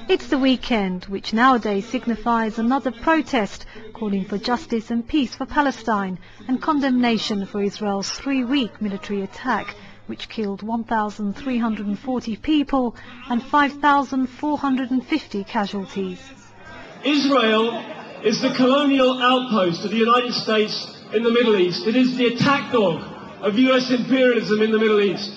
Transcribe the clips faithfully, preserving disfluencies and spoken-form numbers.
It's the weekend, which nowadays signifies another protest calling for justice and peace for Palestine and condemnation for Israel's three-week military attack, which killed one thousand three hundred forty people and five thousand four hundred fifty casualties. Israel is the colonial outpost of the United States in the Middle East. It is the attack dog of U S imperialism in the Middle East.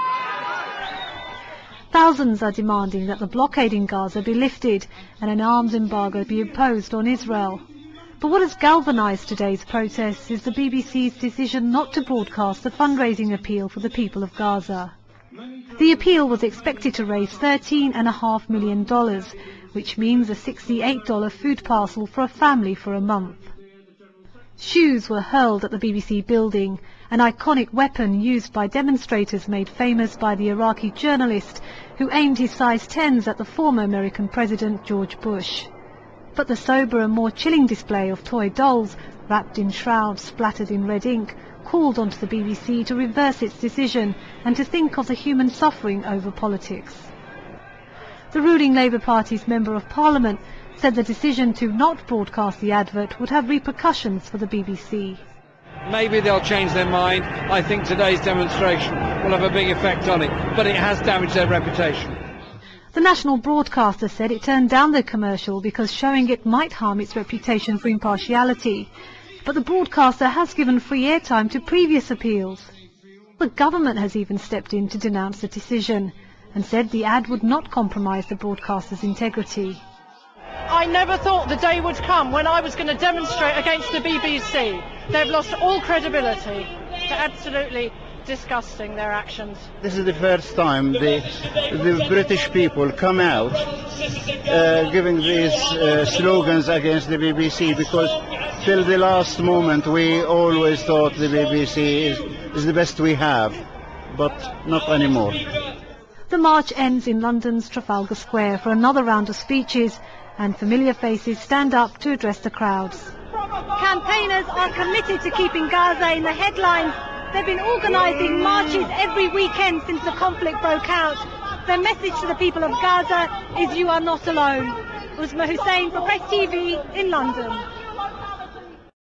Thousands are demanding that the blockade in Gaza be lifted and an arms embargo be imposed on Israel. But what has galvanized today's protests is the B B C's decision not to broadcast the fundraising appeal for the people of Gaza. The appeal was expected to raise thirteen and a half million dollars, which means a sixty-eight dollar food parcel for a family for a month. Shoes were hurled at the B B C building, an iconic weapon used by demonstrators made famous by the Iraqi journalist who aimed his size tens at the former American President George Bush. But the sober and more chilling display of toy dolls, wrapped in shrouds splattered in red ink, called onto the B B C to reverse its decision and to think of the human suffering over politics. The ruling Labour Party's Member of Parliament said the decision to not broadcast the advert would have repercussions for the B B C. Maybe they'll change their mind. I think today's demonstration will have a big effect on it, but it has damaged their reputation. The national broadcaster said it turned down the commercial because showing it might harm its reputation for impartiality. But the broadcaster has given free airtime to previous appeals. The government has even stepped in to denounce the decision and said the ad would not compromise the broadcaster's integrity. I never thought the day would come when I was going to demonstrate against the B B C. They've lost all credibility. They're absolutely disgusting, their actions. This is the first time the, the British people come out uh, giving these uh, slogans against the B B C, because till the last moment we always thought the B B C is, is the best we have, but not anymore. The march ends in London's Trafalgar Square for another round of speeches, and familiar faces stand up to address the crowds. Campaigners are committed to keeping Gaza in the headlines. They've been organising marches every weekend since the conflict broke out. Their message to the people of Gaza is you are not alone. Uzma Hussain for Press T V in London.